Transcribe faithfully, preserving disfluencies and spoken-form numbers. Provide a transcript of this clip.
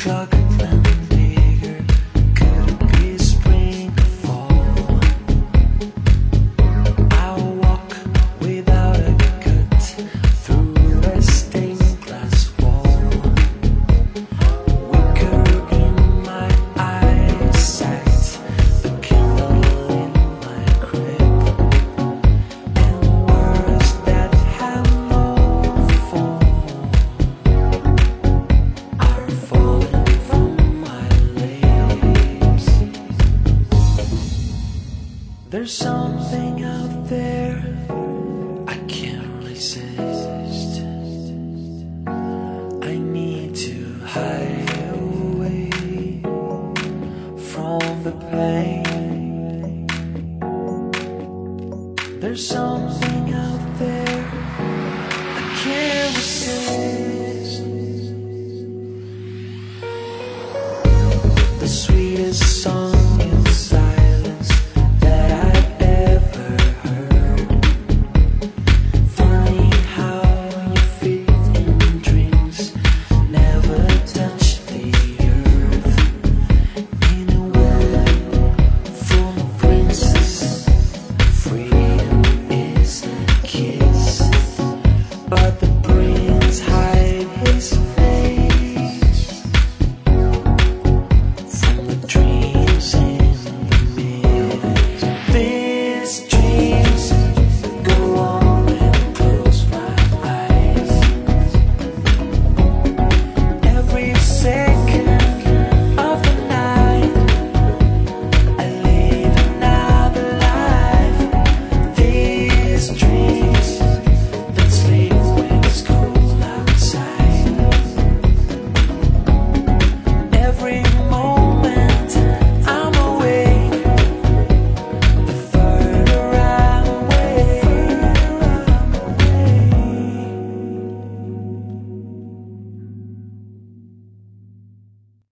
truck and digger, could it be spring or fall? I'll walk without a cut through a stained glass wall. Wicker in my eyesight, the candle in my crib, and words that have no form are falling from my lips. There's something out there I can't resist. I need to hide away from the pain. There's something out there I can't resist. The sweetest song